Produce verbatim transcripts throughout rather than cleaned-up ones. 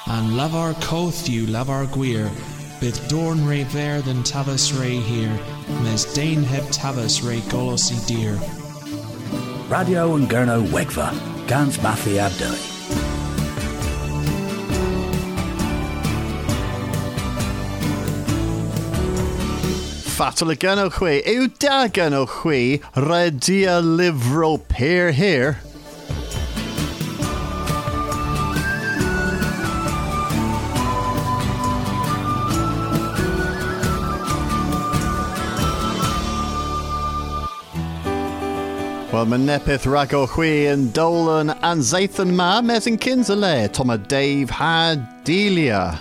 and lavar coth you lavar gwir, bith dorn re ver than tavas re here, mes dane heb tavas re golosi dear. Radio and Gurno Wegva, Gans Mafi Abdui. Fatal gan o chwi, yw da gan o chwi, redia livro pear here. Wel, mae nepeth rag o chwi yn dolan an zaithan ma mes yn Kinsale, Toma Dave ha Delia.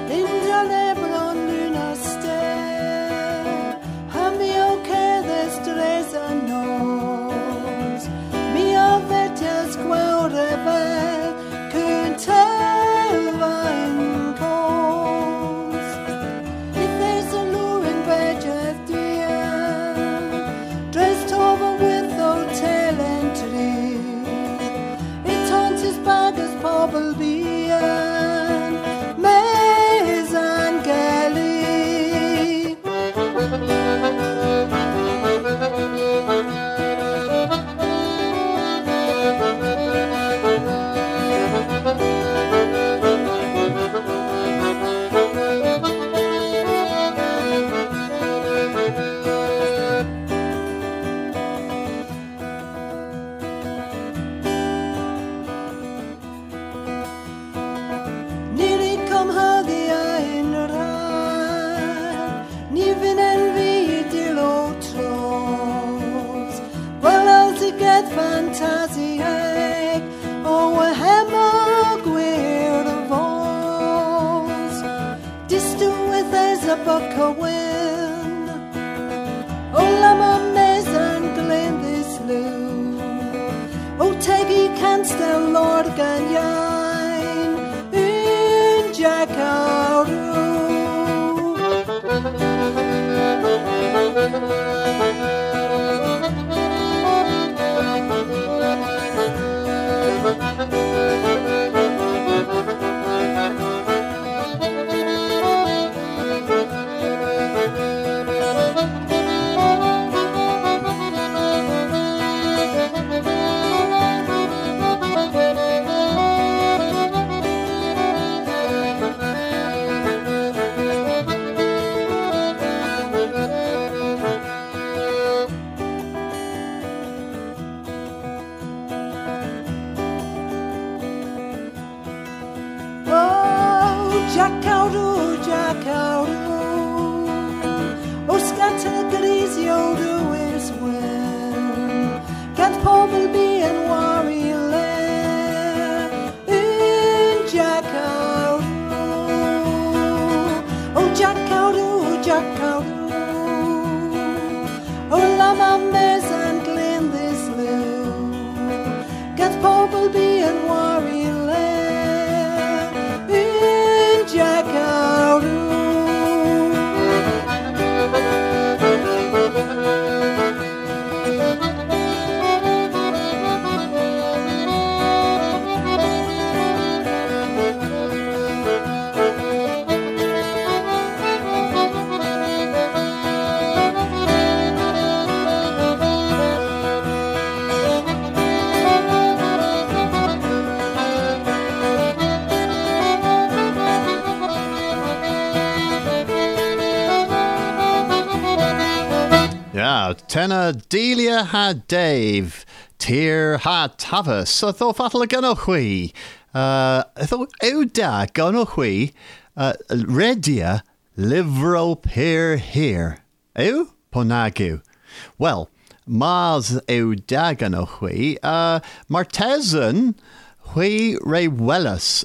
Tena Delia ha Dave, Tyr ha Tavas, so tho fatal gan o chwi. Uh, tho ew da gan o chwi, uh, redia livro pear here. Ew? Ponagu. Well, Mars ew da gan o chwi, uh, Martesan, chwi re wellas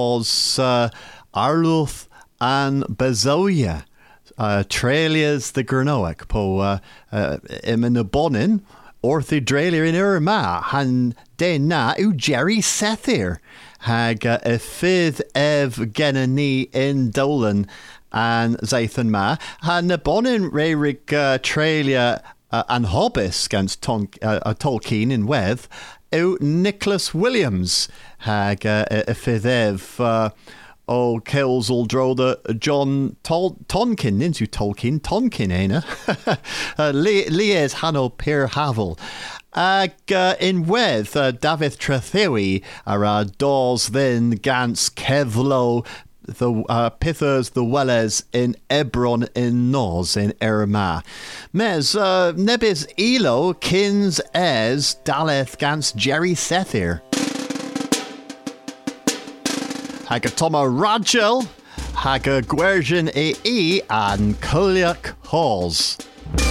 bos uh, Arluth an Bezoia. Uh, Trelias the Gurnoic po uh, uh, im yn y bonin orthi drelia in ur ma han de na yw Jerry Sethir hag uh, y ffydd ef genna ni in Dolan an zaithan ma han y bonin reirig uh, trelia uh, an hobis gans ton, uh, uh, Tolkien in wedd yw Nicholas Williams hag uh, y ffydd ef uh, o Kills will draw the John Tol- Tonkin into Tolkien Tonkin ena uh, Lies Hanno Peer Havel ag uh, in wedd uh, David Trethewi ar a dos then gans Kevlo the uh, Pithers the Welles in Ebron in Nos in Erma. Mes uh, nebis Elo kins es Daleth gans Jerry Sethir. Haga Toma Rachel, Haga Gwergen e E and Kuliak Halls.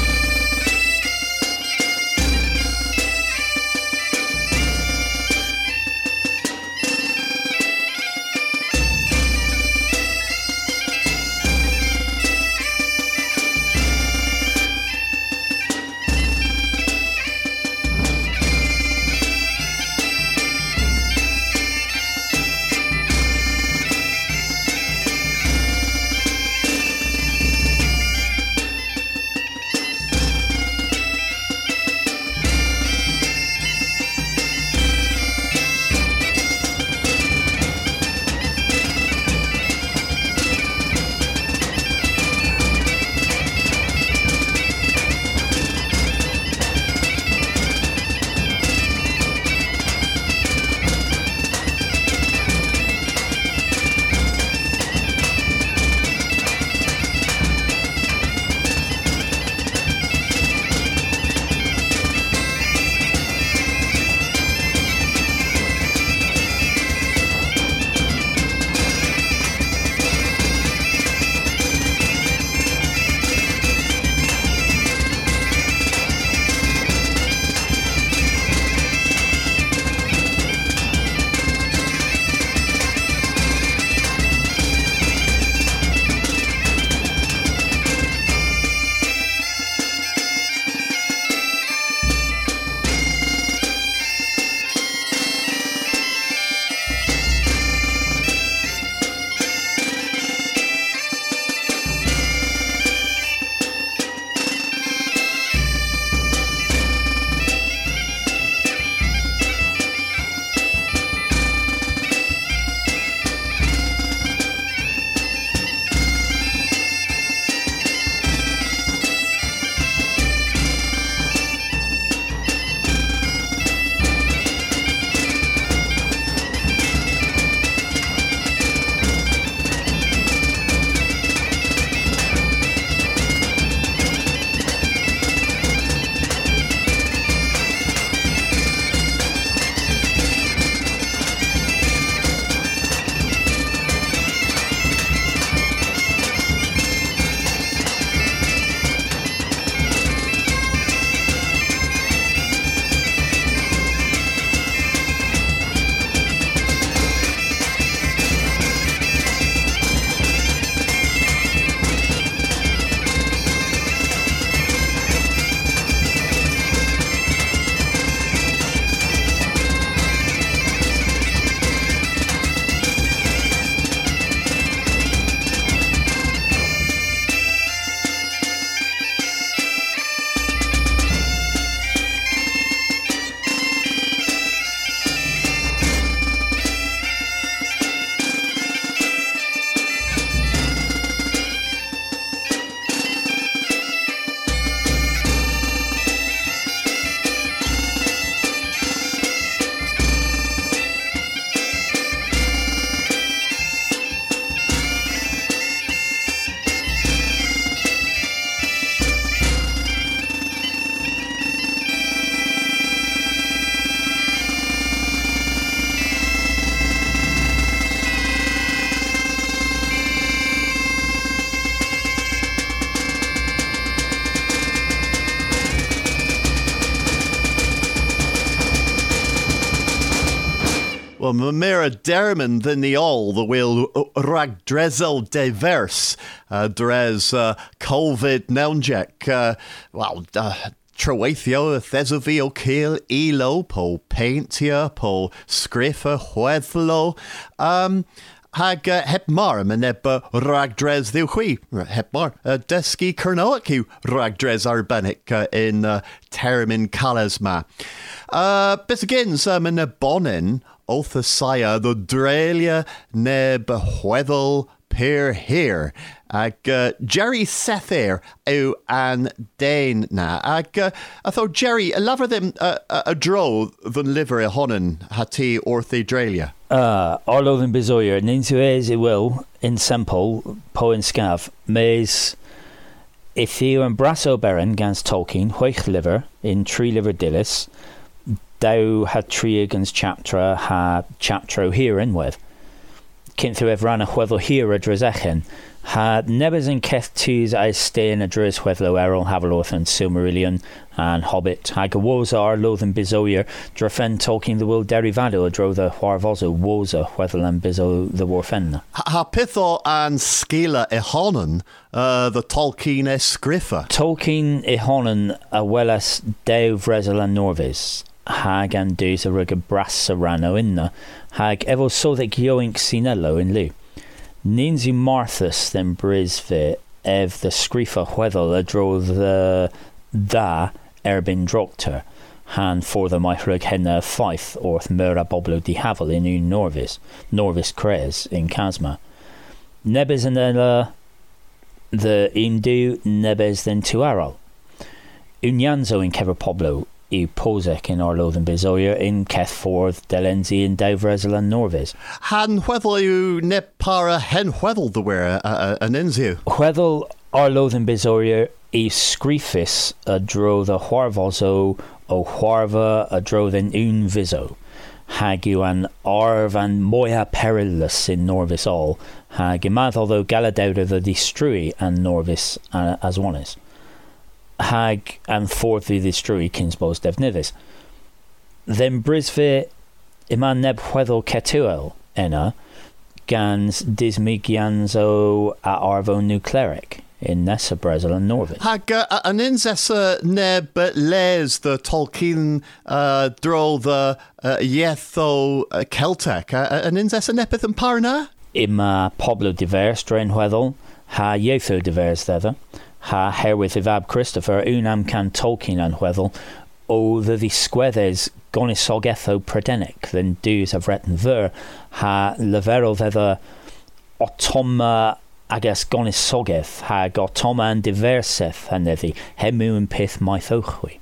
Well, Mira Derman than the all, the will rag drezel diverse, uh, dres uh, Colvid Nelnjek, uh, well, uh, Troethio, Thesovio, Kiel, Elo, po Paintia, po Scriffer, Huethlo, um, hag uh, hepmar, meneb ragdres ddiwchwi, hepmar, uh, desgi Cernoacu ragdres arbenic uh, in uh, termin calasma. Uh, Bis again, um, in a bonin, Othasaya the Drelia ne behweddel per here. Ag uh, Jerry Sether au an Dane na. Ag uh, I thought Jerry, a lover them uh, a dro than liver a honen hati orthi drelia. Uh, Arlo than Bizoyer, Ninsuez it will, in Semple, Po in Scav, Maze, if you and Brasso Baron gans Tolkien, Hoich liver, in Tree liver Dillis, Thou had Triagans chapter, ha chaptro here in with. Kinthu evran a huevel here a drezechen. Ha nebes in keth twos I stay in a dres huevelo errol Havelorth and Silmarillion and Hobbit. Hag a woza ar lothan bizoyer drafen Tolkien the will derivado a dro the huarvozo woza huevel and bizo the warfenna. Ha pitho and skila ehonen uh, the Tolkien escrifa. Tolkien ehonen a wellas deu vrezel and norvis. Hag and dus a rug a brass serrano inna. Hag evo sodek yoink sinello in lu. Ninzi Marthas then brisve ev the scrifa huedel a dro the da erbin drokter. Han for the microg henna fife orth mura boblo di havel in un norvis. Norvis cres in Casma. Nebes and ella the indu nebes then tuaral. Unyanzo in Kever Poblo. I Posek in Arlo than Bizoyer in Kethforth, Delenzi in Davrezel and Norvis. Han Huedel you ne para hen Huedel the wear an inzu. Huedel Arlo than Bizoyer I Scrifis a dro the Huarvozo o Huarva a dro than un viso. Hag you an Arv and Moya perilous in Norvis all. Hag imad although Galadauda the Distrui and Norvis uh, as one is. Hag and forth the Distrui kinsbos devnivis. Then Brisve iman neb huedel ketuel enna gans dismigianzo a arvo nucleric in Nessa Brezel and Norvis. Hag uh, an inzessa neb les the Tolkien uh, dro the uh, yetho uh, Celtic uh, an inzessa nepith and parna? Ima Pablo divers drain huedel ha yetho divers thither. Ha herewith Ivab Christopher unam can Tolkien and huedel o the visquedes gonisogetho predenic then dues have written ver ha levero thither otoma agas gonisogeth ha gotoma and diverseth and the hemu and pith mythochwi.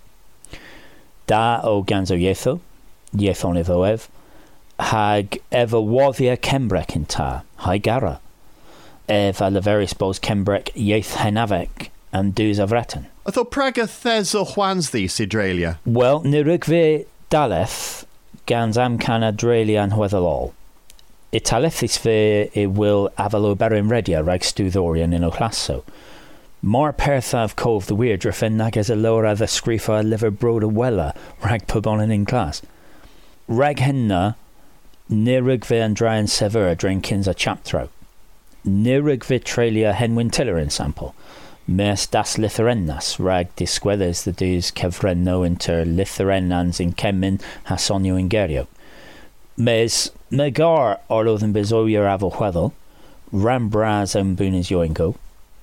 Da o ganzo yetho yethon evoev hag ever wathia kembrek in ta higara ev a leveris bos kembrek yeth henavek and dues of retin. I thought Praga thes o Juans the Sidralia. Well, nirugve daleth gans amcana drelia and huedel all. Italethis ve it will avalo berin redia rag studorian in oclasso. Mar perthav cove the weird refen nagas a lora the scrifa liver broda wella rag pubonin in class. Rag henna nirugve and dryan sever drinkins a chaptro. Nirugve trelia henwin tiller in sample. Mes das Lithurennas rag disquedes the dus kevrenno inter Lithurenans in Kemin hasonio ingerio. Mes megar arlo than bezoyer avo huedel, rambras and bunis yoingo.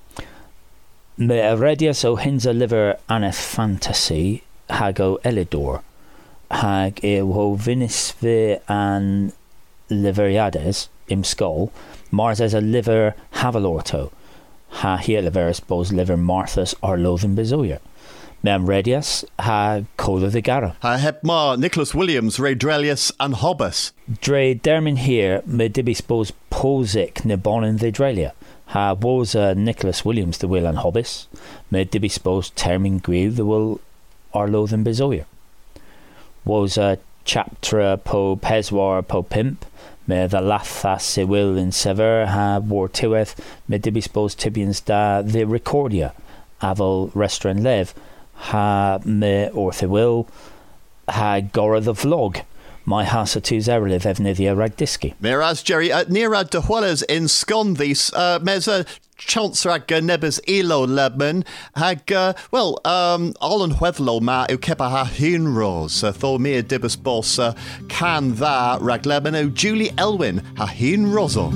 Me aredias o hinza liver aneth fantasy hago elidor, hag e wo vinisve an liveriades im skull, mars as a liver havelorto. Ha here leveris bos liver Marthas are lothan bezoyer. Mem redias ha cola the gara. Ha hep ma Nicholas Williams, Ray Drelius and Hobbes. Dre dermin here me dibis bos posic ne bonin the drelia. Ha was uh, Nicholas Williams the will and Hobbes. Me dibis bos termin grieve the will are lothan bezoyer. Was a uh, chapter po peswar po pimp. Me the latha se will in sever ha war tiweth me dibispos tibians da the recordia aval restaurant lev ha me orthe will ha gora the vlog my hasa tu zerliv evnidia ragdiski. Meraz Jerry uh, near de Huelas in Scondis uh, meza chance rag nebes elo lebman hag uh, well um all in Huedlo ma u kepa ha hinros uh, tho me dibus boss uh, can tha rag lebman o Julie Elwyn ha hinroso.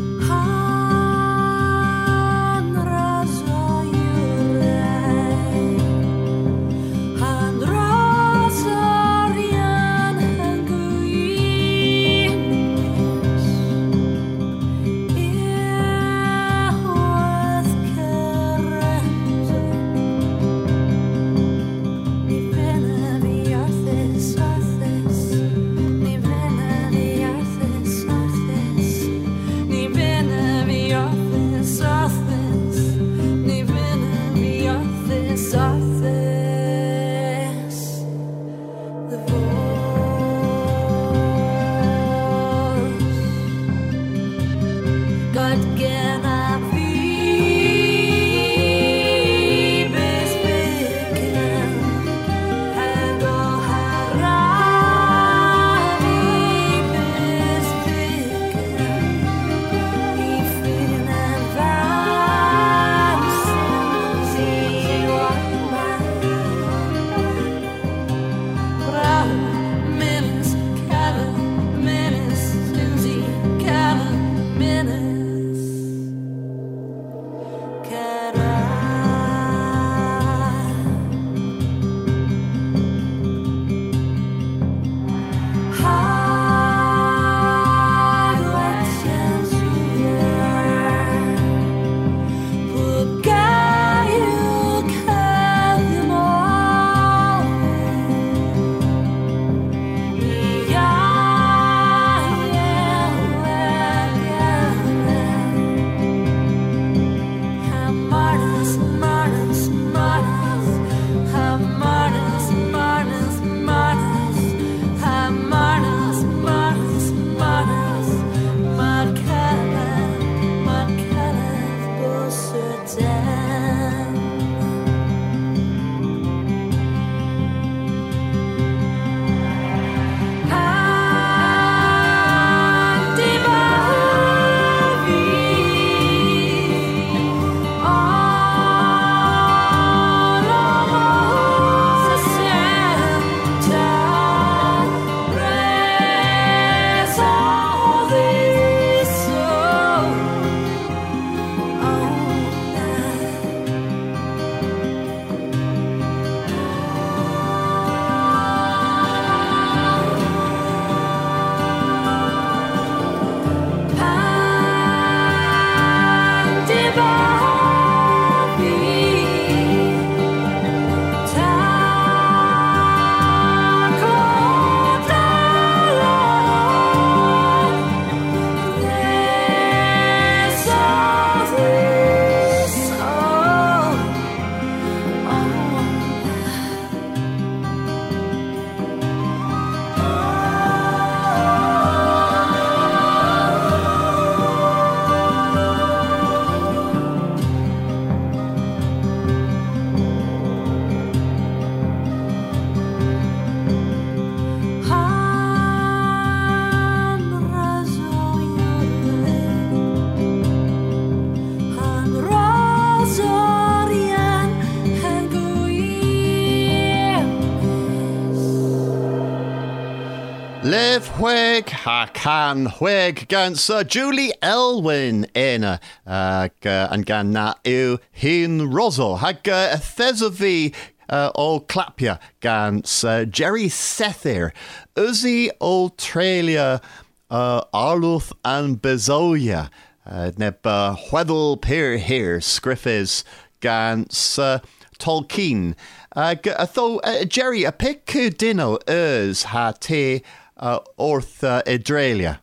Liv Whig ha can Whig gan Sir Julie Elwyn ena ag uh, an gan na yw Hun Rosal hag uh, a thesafi uh, o clapia gan Sir Jerry Sethir Uzi Australia uh, Arluth and Bezoia uh, neb uh, Hwedl Pyr here scriffis gan Sir Tolkien ag uh, tho uh, Jerry a pic dino ers ha te Uh, orth uh, Idrelia.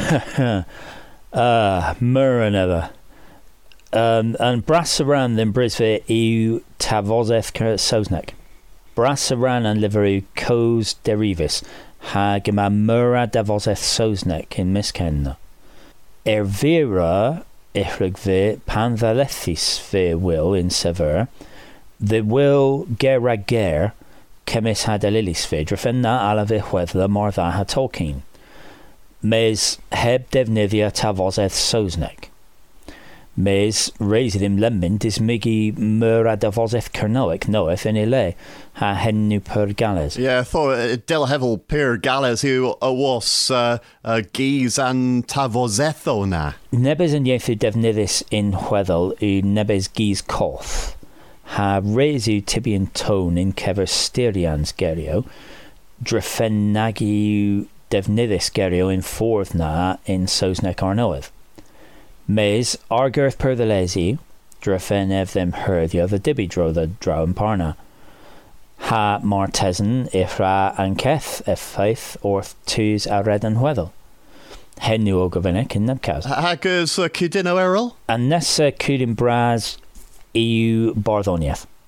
uh, Myrrh ever. Um, and Brassaran then Brisbane eu Tavozeth Sosnek. Brassaran and Liveru Cos Derivis Hagema Myrrh Davozeth Sosnek in Miskenna. Ervira Ihrigve Panvalethis ve will in Sever. The will Gerager. Cemis had a lilis fyd, rhyfenna alaf i chweddla mor dda ha Tolkien. Mes heb defnyddio tafosedd Saesneg. Mes reis ddim lemyn dismygu myr a tafosedd Cernoic noeth yn ei le, ha henw per gales. Yeah, I thought uh, Dil Hevel per gales yw a was uh, uh, gys an tafosedd o na. Nebes yn ieithu defnyddus in chweddol yw nebes gys coth. Ha reisiw tibian tone in cefer styrians gerio, dreffennagiw defnyddus gerio in ffordd na in Saesneg arnoedd. Mes argyrth per ddylesiw, dreffennef them herddio the dibi dro the draw yn parna. Ha martesan ifra anketh effaith orth tŵs a red yn hweddol. Henw o gofynnig in nebcas. Hag ys uh, Cydino Errol? A nesa cydyn bras yw barddoniaeth.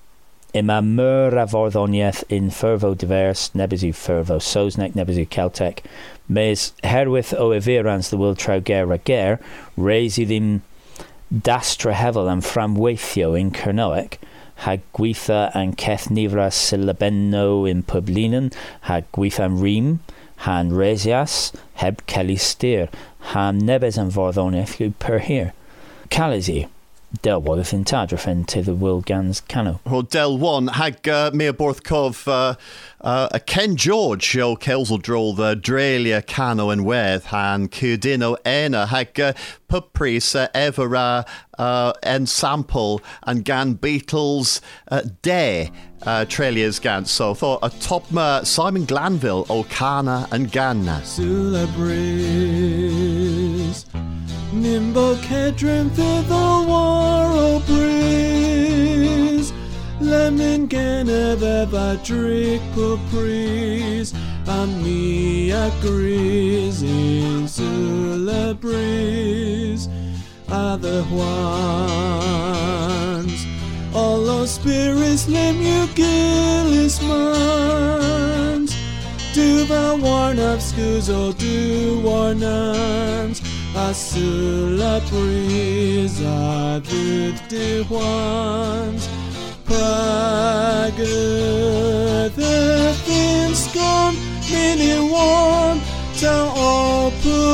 Ima myr a farddoniaeth in fyrfo divers, nebys yw fyrfo Saesneg, nebys yw Celtic. Mes herwydd o efirans the wil traw ger a ger, reis i ddim dastra hefel am fframweithio in Cernoec, hag gweitha an ceth nifra syllabenno in Publinen, hag gweitha am rîm, han resias, heb celi styr, han nebes an farddoniaeth yw per hir. Calisi. Del waddeth in tadrafen to the Will Gans Cano. Well, Del one hag uh, Mia Borthkov uh, uh, a Ken George o Kelsel Droll the Drelia Cano and Weth han Cudino Ena hag uh, Pupris uh, Evera uh, en Sample and Gan Beatles uh, Day uh, Trelia's Gan. So thought a top uh, Simon Glanville o Cana and Ganna. Sulabris Nimbo Kedrim Fithel War O Breeze Lemon Gana Beba Drick Pupris Ami agrees in Sulabris Other ones All those spirits Lem you Gillis Mans Do the warn of schools or do warn uns Asula breeze a dud de ones Prague the thin scum mini one to all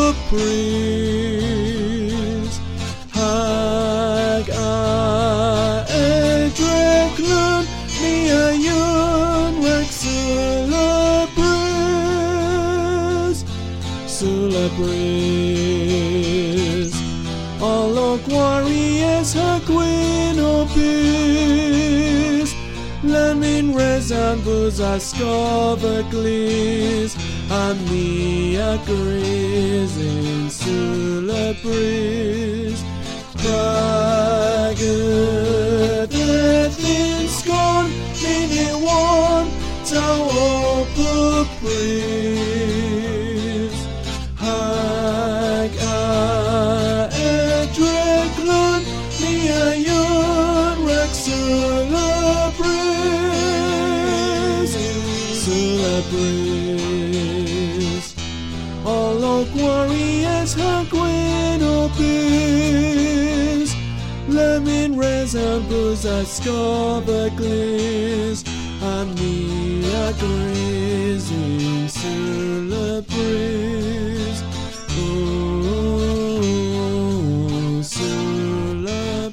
pupris Hag a edreklun me a yun rexula breeze Sula breeze All warriors her queen obis Lemin resembles a scova glees Ami agrees in Sula breeze Prague the thin scorn mini one to open breeze Hag a edreglun me a yun rex Sula breeze Sula breeze All oak warriors her gwyn obis Lemin resembles a scoba glis Ami agrees in Sula breeze Oh, Sula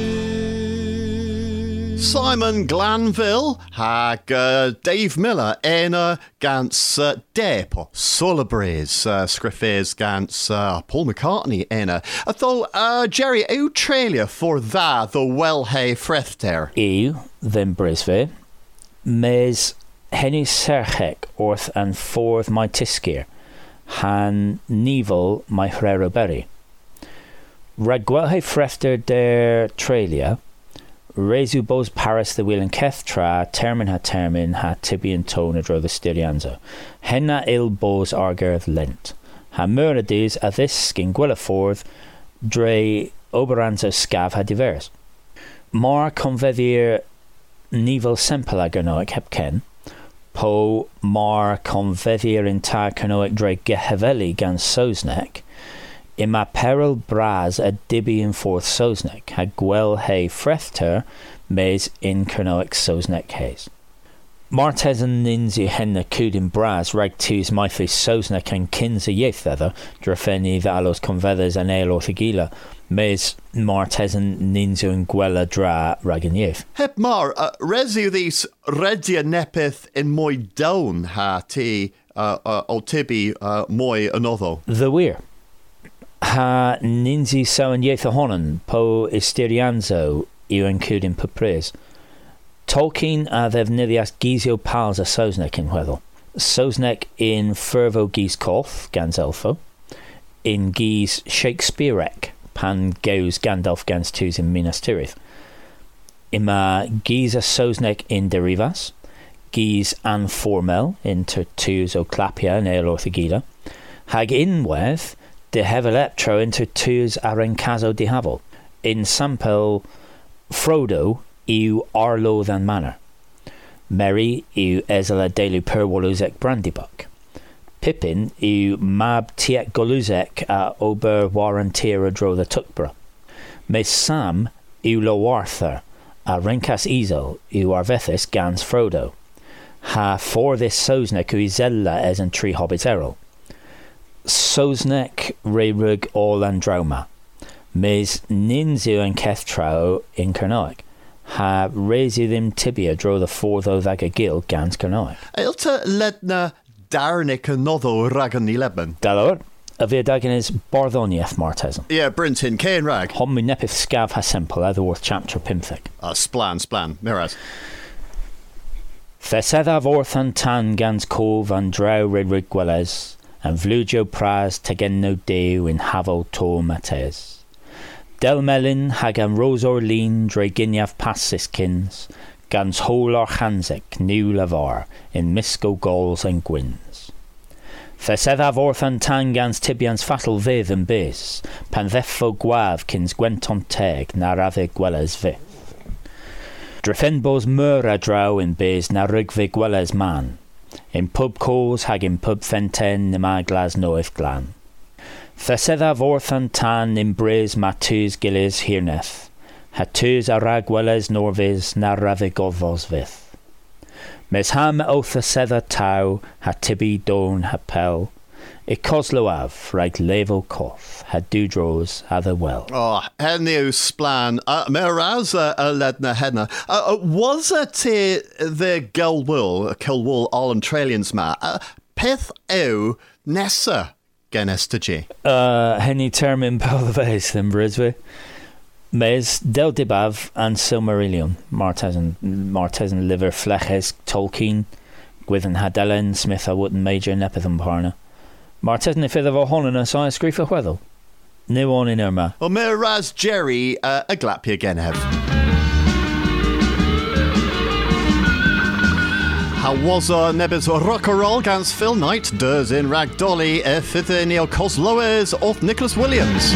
breeze Simon Glanville hag uh, Dave Miller ena gans uh, Depo Sulabris uh, Scriffes gans uh, Paul McCartney ena. Though uh, Jerry Australia for that the Wellhay Frethter. Ew, then Brisve. Mes henny serchek orth and forth my tiskir. Han nivel my hrero berry. Ragwelhay Frethter der Tralia. Resu bos Paris the wheel and Kethtra, termin ha termin ha tibian tone adro the styrianzo. Henna il bos argerth lent. Ha murades a this skin gwella forth, dre oberanzo scav ha divers. Mar convedier nivel sempela gernoic heb ken. Po mar convedier in ta kernoic dre geheveli gan Saesneg. Ima peril bras a dibian forth Saesneg, ha gwel he frethter, mes in Cernoec Saesneg hays. Martesan ninzi henna cudin bras rag tus maithis Saesneg and kinsa yethither, drafeni valos convethers and ale orthigila, mes martesan ninzu and gwella dra ragan yeth. Hep mar, uh, resu these redia nepith in moi down ha ti uh, uh, o tibi uh, moi another. The weir. Ha ninzi so and yetha honan po istirianzo iwan kudin pupres. Tolkien a ddev niddias gizio pals a Saesneg in weddel. Saesneg in fervo gis kolth gans elfo. In gis Shakespearek pan geus Gandalf gans tus in Minas Tirith. Ima gis a Saesneg in derivas. Gis an formel in tertus o clapia in eil orthigida. Hag in weth de heveleptro inter tus arencazo de havel. In sampel Frodo iu arlo than manner. Merry yw esel a deulu perwolwsec Brandybuck. Pippin yw mab tiec golwsec a ober warren tir a dro the Tuckborough. Mes Sam yw Lowarther, a Rencas Ezel yw arvethus gans Frodo. Ha for this Sosnek yw Zella es an tri hobbit erol. Sosnek reirug all Andrauma. Mes nins yw an Kethtrao in Cernoeg. Ha reisi ddim tibia dro the fordd o ddag a gil gans Cernoeg. Eilta ledna darnic yn noddo rag yn Leben. Dalor, a fi dagen is barddoniaeth Martesan. Yeah, Brintin, Cain rag. Hon mi nepith scaf ha simple edrych wrth chapter pimthig. Uh, splan, splan, miras. Feseddaf orth an tan gans cof an draw ridrig gweles, an vlwdio pras tegenno dew in hafol to mates. Del melin hag an rose or lean dre giniaf passis kins, gans hol or chansic new lavar in misco goals and gwins. Feseddaf orth an tan gans tibians fatal fydd yn bys, pan ddeffo gwaf kins gwenton teg na radde gweles fydd. Drefenbos myr a draw in bys na rygfe gweles man, in pub cos hag in pub fenten nym a glas noeth glan. Feseddaf orth an tan in bres ma tŵs gilis hirneth, ha tŵs a rag weles norfys na radde godfos fydd. Mes ham oth a sedda taw, ha tibi don ha pel, I cosloaf rhaid level coth, ha dwdros a the well. Oh, henniw splan. Uh, Meraz a uh, ledna henna. Uh, uh, was it uh, the Gilwool, Kilwool all Australians ma? Uh, peth ew nessa genes to G? Uh, henny term in Pelvez in Brisbane. Mes Del Dibav and Silmarillion, Martesan, Martesan liver fleches, Tolkien, Gwydden Hadelen, Smith a Wooden Major, Nepitham Parna. Martesan if of a honor so I screef a weddle. No one in Irma. O Meraz Jerry uh, a glapia genev. How was a nebis rockerol gans Phil Knight, does in Ragdolly, e fithe neo Cosloes of Nicholas Williams.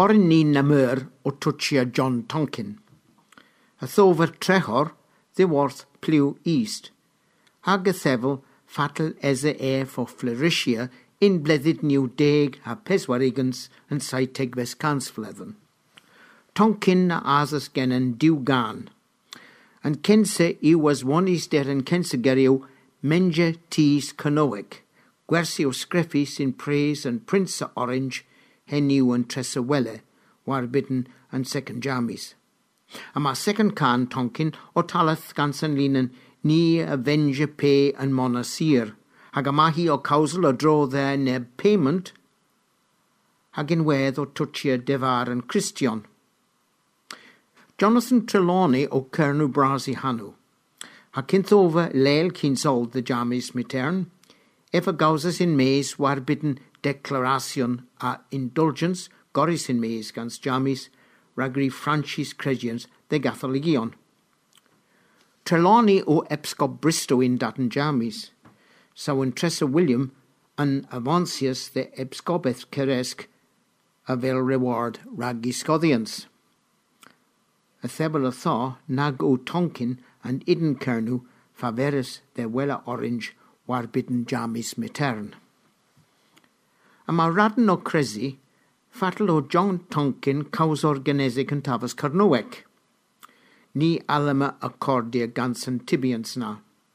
Corin ni na myr o twtsia John Tonkin. A thover trechor, the worth plew east. Hag a thefel fatal eze air for Floricia in blethid new deg a peswarigans and saitig ves cansfleven. Tonkin na asas gennen diw gan. And kense I was one easter and kense gerio menja tees canoic, gwersio screffis in praise and prince orange, heniu and tressa welle, war bitten and second jammies. A ma second can Tonkin o talath gansan linen ni avenge pay and monasir, hag a mahi o causal o draw there neb payment, hag in wedd o touchia devar and Christian. Jonathan Trelawney o Kernu Brasi Hanu. Ha kinthova leil kinsold the jamis mitern, efa gausas in meis war bitten declaration a indulgence goris in meis gans jamis, ragri Francis Credians de Gatholigion. Trelawney o Epscop Bristow in daten jamis, so in Tressa William an avancius de Epscopeth Keresk a vel reward raggi Scothians. A thebel a thaw nag o Tonkin and Idden Kernu faveris de wella orange war bitten jamis matern. A ma radden o Cressy fatal o John Tonkin causor genesic and tavas Carnoek. Ni alama accordia gansan tibians na.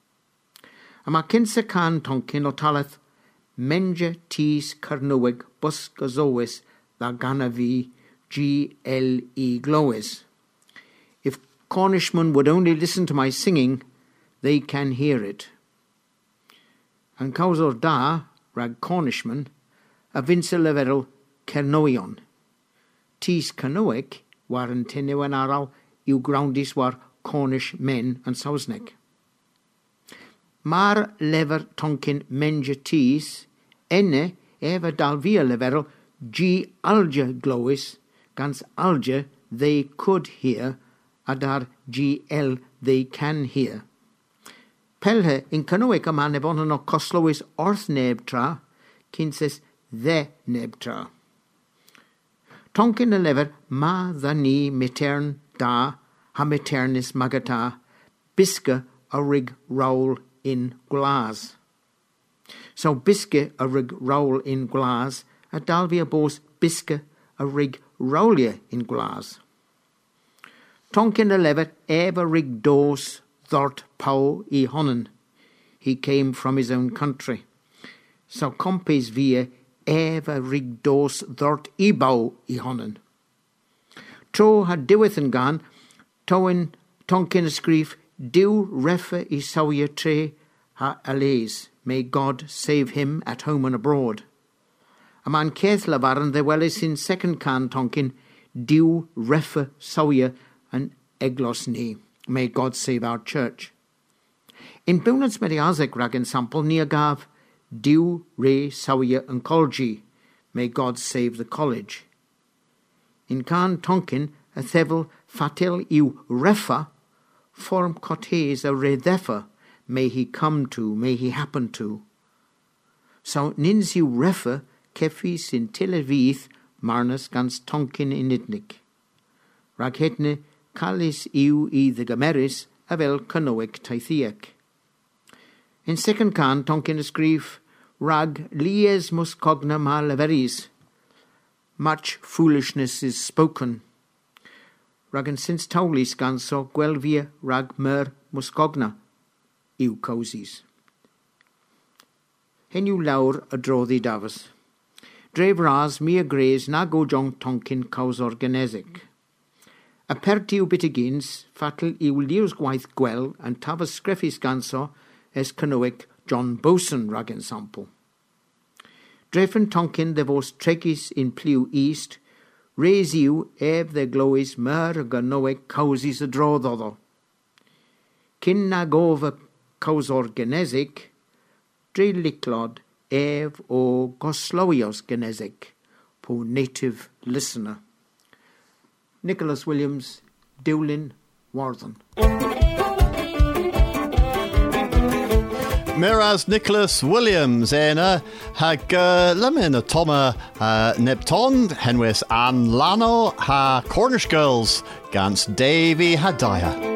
A ma kinsa can Tonkin o talath menja tees Carnoeg bus gazoes da ganavi G L E glowes. If Cornishmen would only listen to my singing, they can hear it. And causor da, rag Cornishman, a vince leverel Cernoion. Tis Canoic waren tenewen aral iw groundis war Cornish men and sausnek. Mar lever Tonkin menja tis, enne ever dalvia leverel G alge glowis, gans alge they could hear, adar G L they can hear. Pelhe in Canoic a man ebonan o Coslois orth nebtra, kinses the nebtra. Tonkin a lever ma thani matern da, ha maternis magata, biske a rig rowl in glas. So biske a rig rowl in glas, a dalvia bos biske a rig rowlia in glas. Tonkin a lever ever rig dos thort pau I honnen. He came from his own country. So compes via ever rig dos thort I bau I honnen. Tro had diwithen gan, toin Tonkin a screef, diw refa I sawya tre ha alays. May God save him at home and abroad. A man kethla varan the wellis in second can Tonkin, diw refa sawya and eglos ni. May God save our church. In Bunans Mediazek rag sample nia gav, diw re sawya and colgi. May God save the college. In can Tonkin a thevel fatil iw refa, form cotes a redefa, may he come to, may he happen to. So nins iw refa kefis in televith marnas gans Tonkin in idnik. Rag hetne calis iw I the gameris avel canoic taithiac. In second can Tonkin escrif rag lies mus cogna ma leveris. Much foolishness is spoken. Ragan since taulis ganso guelvia rag mer mus cogna iw causis. Henu laur a drothi davas. Drev ras mia grays nago John Tonkin causor genesic. A pertiu bitigins, fatal iw liws gwaith gwel, and tavas screffis ganso, es canoic John Boson rag sample. Drefen Tonkin the vos tregis in plew east, raise iw ev the glowis mer ganoic causis a drododdo. Kin nagova causor genesic, dre liclod ev o gosloios genesic, po native listener. Nicholas Williams, Dewlin, Warden. Miraz Nicholas Williams ena hag uh, lemon a toma uh, Nepton henwis Ann Lano ha Cornish Girls gans Davy Hadaya.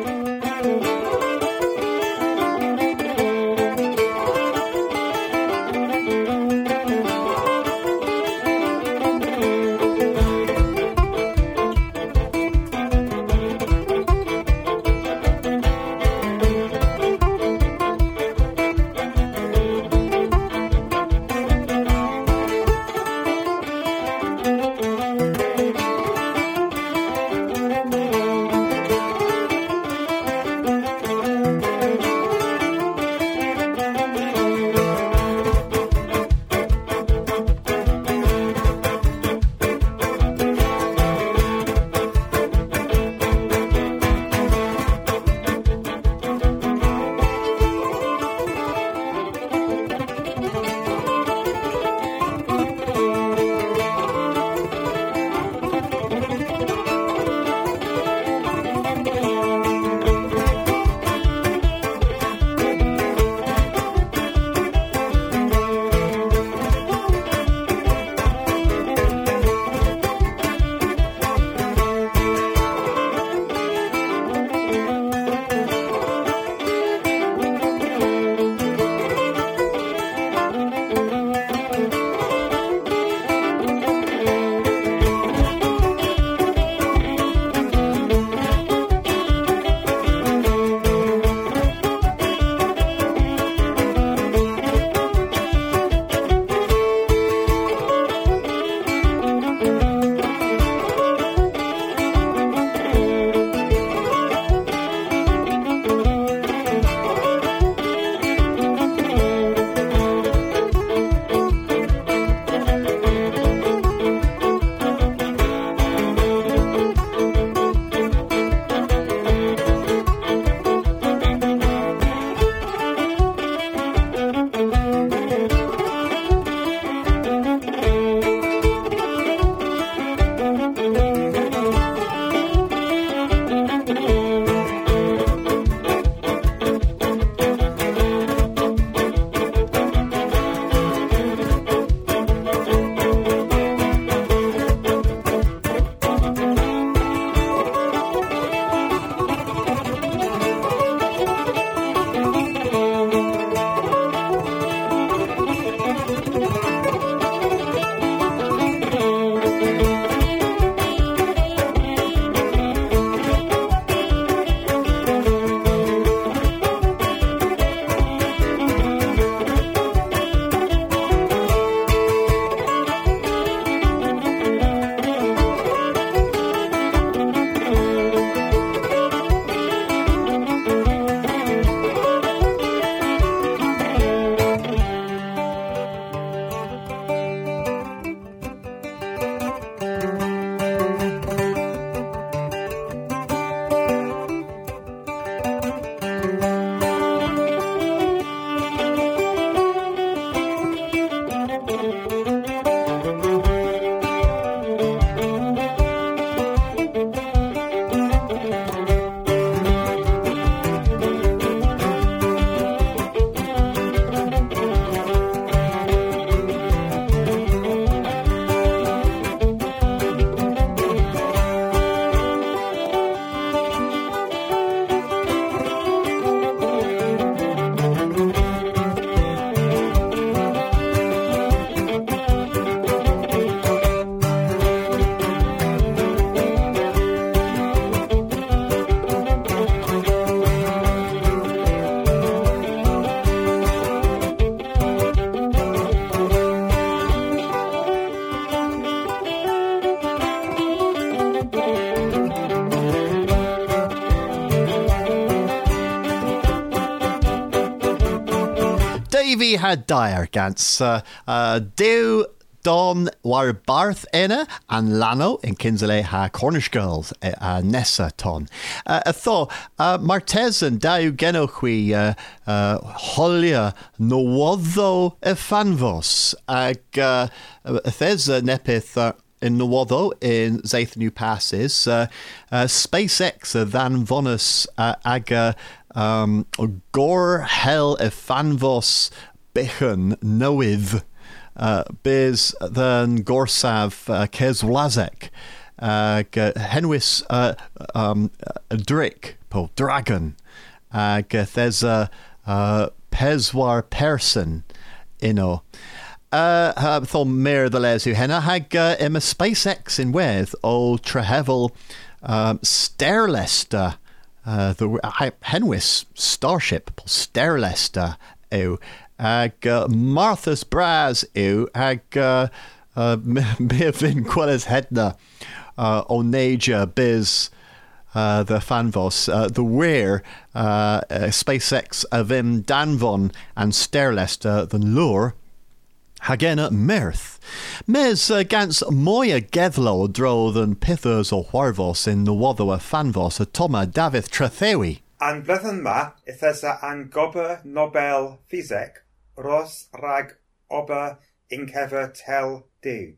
Davy Hadaya gans uh, uh, Dew Don war Barth inna and Lano in Kinsley ha Cornish Girls uh, uh, Nessa ton. Uh, a tho uh, Martez and Dau Genochwi uh, uh, Holia Nowodho e Fanvos ag uh, Thes uh, Nepith uh, in Nowodho in Zaith New Passes uh, uh, SpaceX uh, Van Vonus uh, ag uh, um, Gor hel e fanfos bechyn newydd uh, biz than gorsaf uh, Keswlazek ag uh, henwys uh, um, dric po dragon ag uh, there's a uh, peswar person ino. Uh, uh, Thol mer the les yw henna hag uh, im a SpaceX in wedd o trehevel um, Sterlester uh, the uh, henwys Starship po Sterlester yw ag uh, Martha's Bras yw ag uh, uh, me fin quelas hedna uh, o neja biz Uh, the fanvos, uh, the where uh, uh, SpaceX avim danvon and Sterlester than lure hagena mirth. Mes uh, gans moya gethlo dro than pithers or warvos in the watho a fanvos a Toma David Trethewi. An blethyn ma, ithesa an gober Nobel Physec, ros rag ober inkever tel du.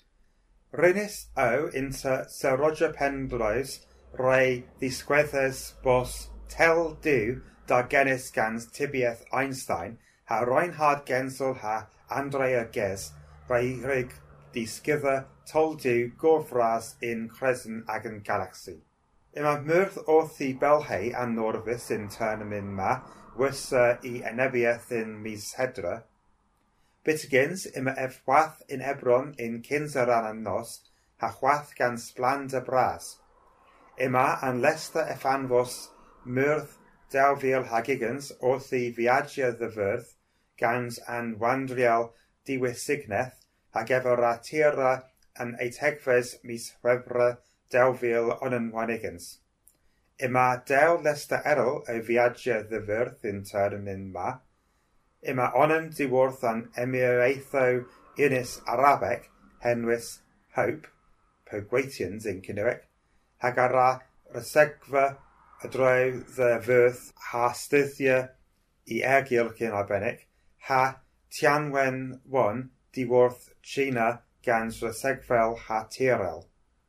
Rynis o inter Sir Roger Penrose Rai ddisgwethers bos tel du da genis gans Tibieth Einstein ha Reinhard Genzel ha Andrea Ghez rai rig disgydda tol du gorfras in Crescent agan Galaxy. Ima myrth orthi belhei an norvis in Turnamin ma wysa I enebieth in mis hedra. Bittigins ima efwath in Ebron in Kinsaran an nos ha chwath gan splanda bras. Ima an Leicester effanfos myrth dawfiel hagigans orthi viagia the verth gans an wandrial diwysigneth hag efer a tira an eitegfes mis hwebra dawfiel onan wanigans. Ima dew Leicester erol o viagia the verth in Turnamin ma. Ima onan diworth an emireitho unis Arabec henwys hope pogwatians in Cynnyrec. Hagara resegfa y droi the verth ha styddia I ergylch in Arbenic, ha tianwen one diworth China gans resegfel ha tirel.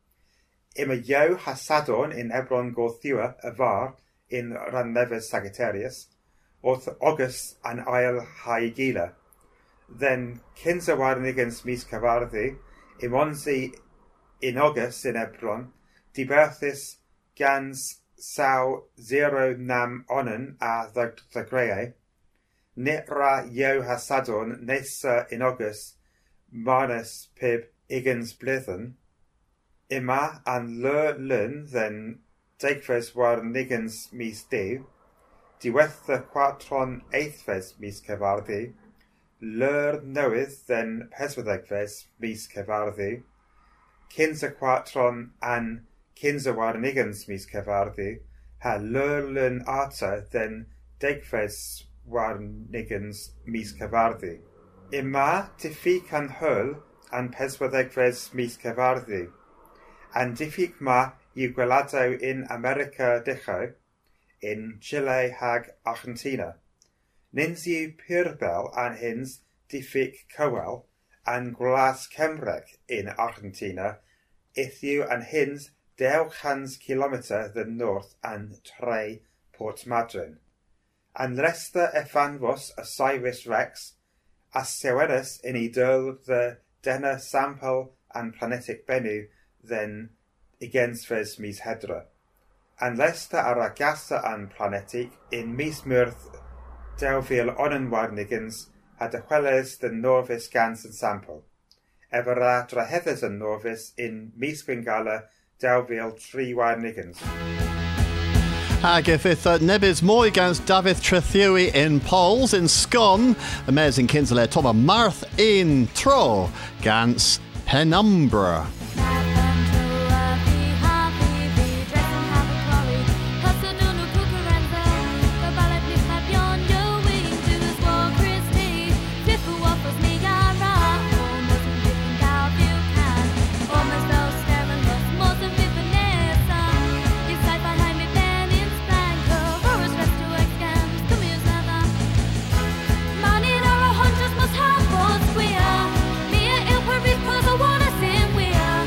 Ima yw ha sadon in Ebron Gorthua y var in Ranneves Sagittarius, orth August an ail ha igila. Then kinsa warnigans mis cavardi, imonsi in August in Ebron, Diberthus gans saw zero nam onan a the the grey. Nitra yo hasadon nesa in August manus pib igans blithen. Ima an lur lun then degfes war nigans mis de. Diweth the quatron eighthfes mis cavardi. Lur knoweth then peswethegfes mis cavardi. Kinsa quatron an Kinsa warnigans mis cavardi, ha lurlun arta then degfes warnigans mis cavardi. Ima diffic an hul an peswadegfes mis cavardi, and diffic ma yw gwelado in America dicho, in Chile hag Argentina. Nins yw pirbel an hins diffic coel, an glas Cemrec in Argentina, ithiw an hins Dew chans kilometer the north and tre Port Madryn. And Leicester effanfos a Cyrus Rex, as sewerus in idol the dena sample and planetic benu, then against fes mis hedra. And Leicester aragasa and planetic in mis myrth dewfiel onan warnigans had a wheles the norvis gans and sample. Evera drahethers and norvis in mis gwingala Dawfiel tri warnigans. Hag if it uh, nebys moi gans David Trethewi in Pols in Scone, y mes in Kinsale Toma Marth in Tro gans Penumbra. Money or a hunt just must have what's queer. Me a ill per because I wanna sing weird.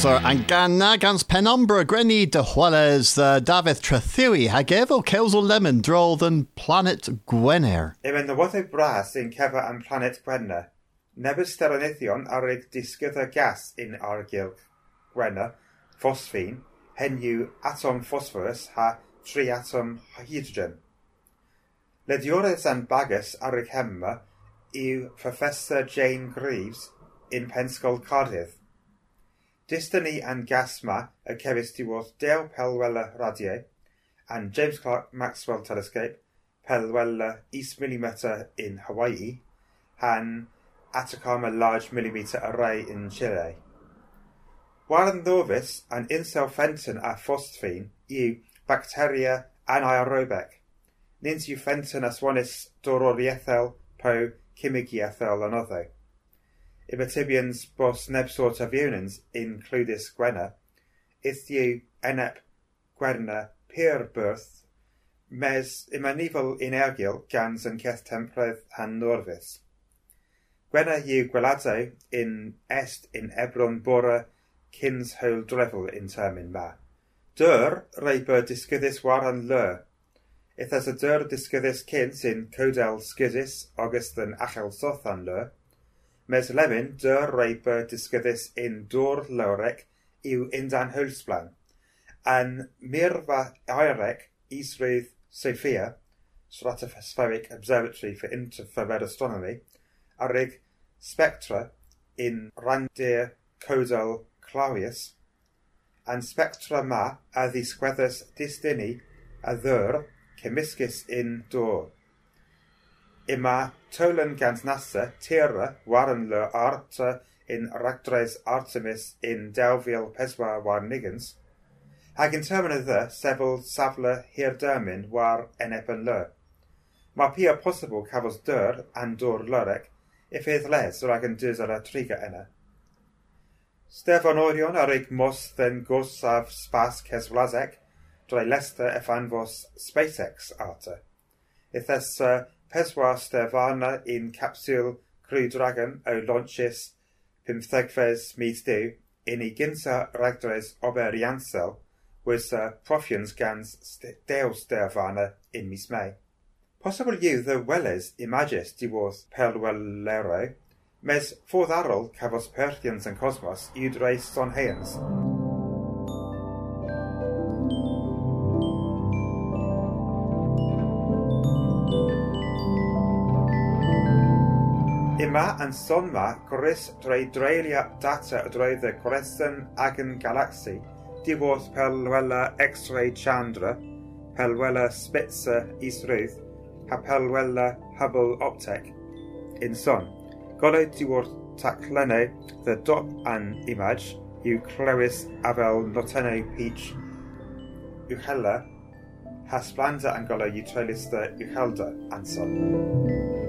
Closer and Ganna gans penumbra grenny de Juarez the David Trethui hagevo Kelzel Lemon droll than Planet Gwener. Even the water brass in Keva and Planet Gwenna. Never steronithion arig disgither gas in Argil Gwenna, phosphine, henu atom phosphorus ha triatom hydrogen. Lediores and Bagus arig hemma eu Professor Jane Greaves in Penscol Cardiff. Distany and Gasma a chemistry was Dale Pelwella Radio and James Clerk Maxwell Telescope, Pelwella East Millimeter in Hawaii, and Atacama Large Millimeter Array in Chile. Warren Novis and Incel Fenton a phosphine, eu Bacteria anaerobic. Ninsu Fenton as oneis dororiethel po chimigiethel another. Ibatibians bos nebsort avionins includis Gwenna, ithiu enep Gwenna peer birth, mes imanival inergil gans and keth tempreth and norvis. Gwenna iu gwelado in est in Ebron bora kins hol drevel in termin ma. Dur reiber discydis waran lur. If as a dur discydis kins in codel skydis august than achel sothan lur, mes lemon dur reiber discydis in dor lorec iu indan holsplan, and mirva irec Israel Sophia, Stratospheric Observatory for Infrared Astronomy, arig spectra in Randir Codal Clarius, and spectra ma a the squethus distini a thur chemiscis in dor. Ima tolan gans nasa tira waren le arta in ractres Artemis in Delville Peswa war nigans, hag in termina the several savla hier dermin war enepen le. Ma pia possible cavos dur and dor lurec, if ith les ragan duzara triga ena. Stefan Orion arig mos then gos av spas kes vlazek, dry lester efan vos SpaceX arta. Ithes uh, peswa Stefana in capsule Crew Dragon o launches pimthegves meet do, in i ginsa ragdres ober jansel, was uh, profians gans st deo Stefana in mis May. Possible you the welles imagis divos perwellero, mes fortharol cavos Perthians and Cosmos udre son heans. Ima and sonma coris dre drelia data dre the Coreston Agan Galaxy, divos Pelwella X-ray Chandra, Pelwella Spitzer East Ruth, Pelwella Hubble Optic, in son. Golo diwor taclene the dop an image, u clewis avel noteno peach uchella, hasplanda angola utilista uchelda and son.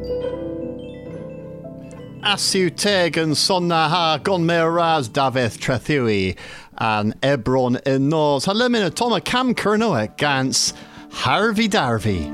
Asu teg and sonna ha gon meraz daveth trethui an Ebron in nos halimina toma cam kernoe gans Harvey Darvey.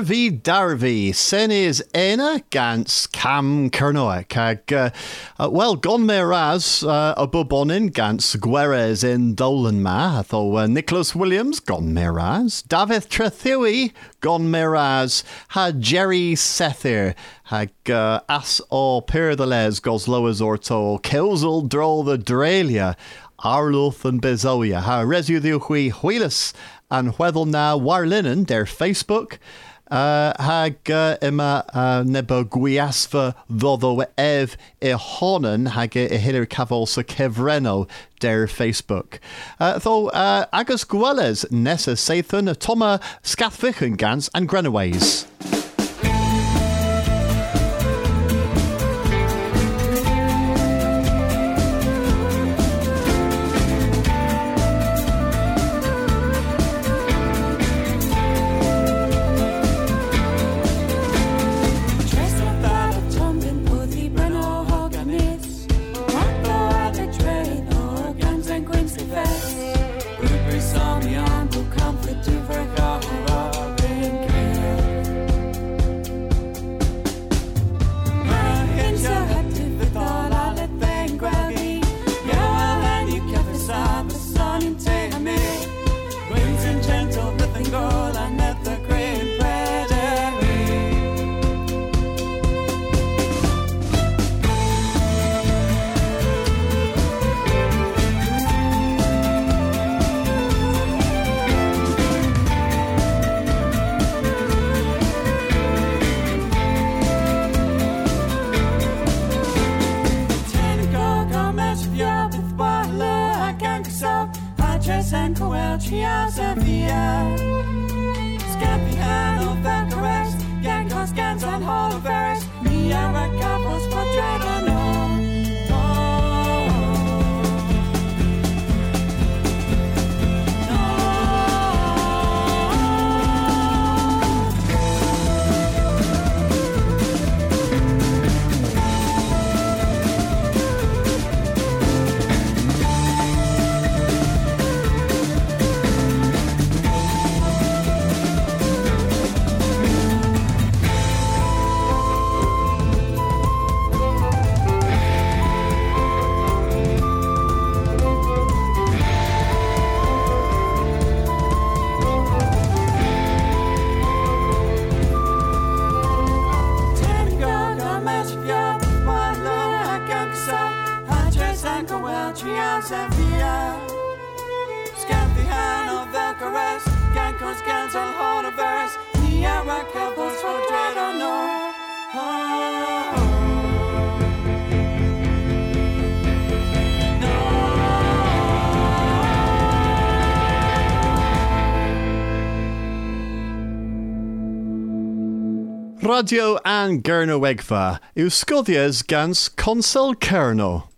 Darby Darby, sen is ena gans Cam Kernoek, ag, uh, uh, well, gon me ras uh, a bobonin gans Gweres in Dolan ma, tho uh, Nicholas Williams, gon me ras, David Trethui, gon me ras, ha Jerry Sethir, hag uh, as o per the les gosloas orto, Kelsel drol the Drelia, Arloth and Bezoia, ha resu the hui huilas, and whether na warlinen der Facebook, uh, hag uh, ima uh, nebo gwiasfa ddodo ev e honen hag e hilir cavol sa kevreno der Facebook. Uh, tho uh, agus gweles nessa seithun toma scathvichen gans and grenaways. Radio an Gurno Wegva, Euskodias gans Consel Kerno.